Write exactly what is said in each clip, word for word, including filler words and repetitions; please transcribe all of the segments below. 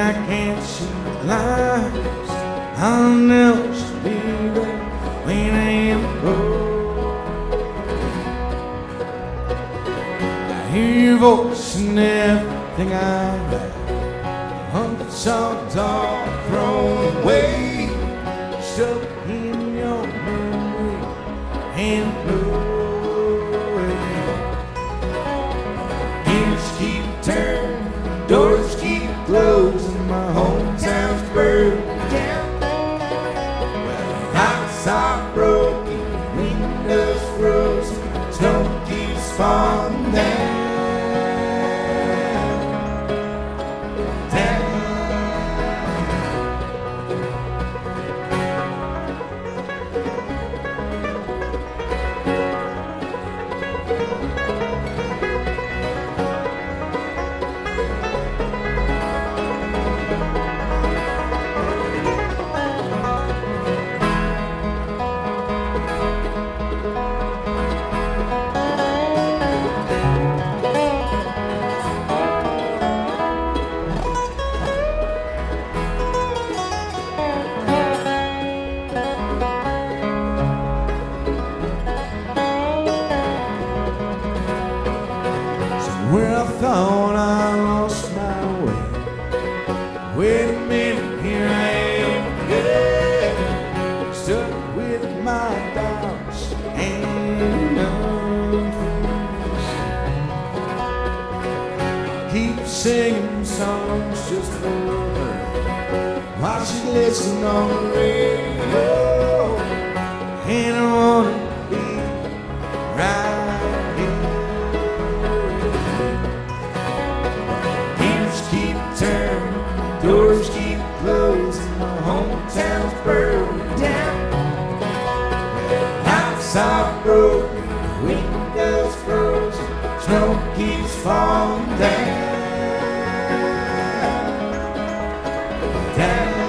I can't see lights, I'll never be there when I am broke. I hear your voice in everything I write. Hunts all dark, thrown away, stuck in your memory and blue. Gears keep turning, doors keep closing, my hometown's burned down. Well, lights are broken, windows frozen, snow keeps falling down. Where I thought I lost my way, wait a minute, here I am again, stuck with my doubts and unfinished. Keep singing songs just for her, while she listens on the radio, and I wanna be right here. Doors keep closing, my hometown's burned down. Lights are broken, windows frozen, snow keeps falling down. Down.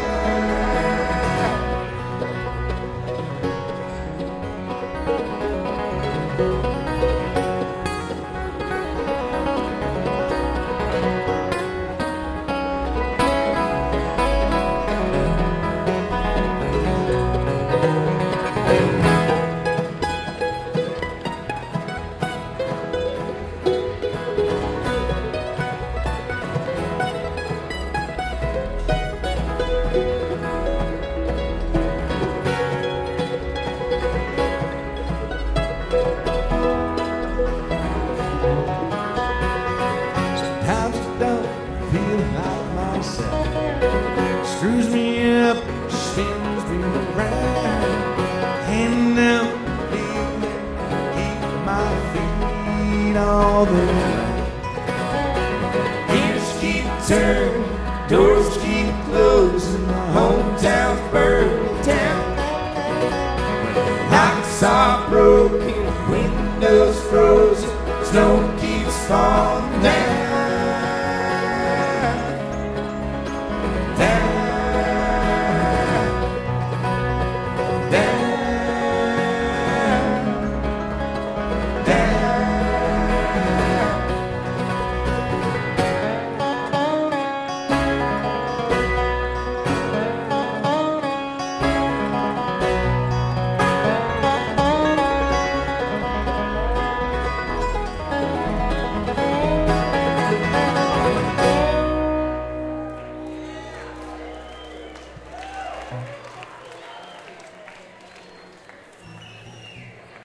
Screws me up, spins me around, and now keep my feet all the night. Gears keep turning, doors keep closing, my hometown's burned down. Lights are broken, windows frozen, snow keeps falling down. Down.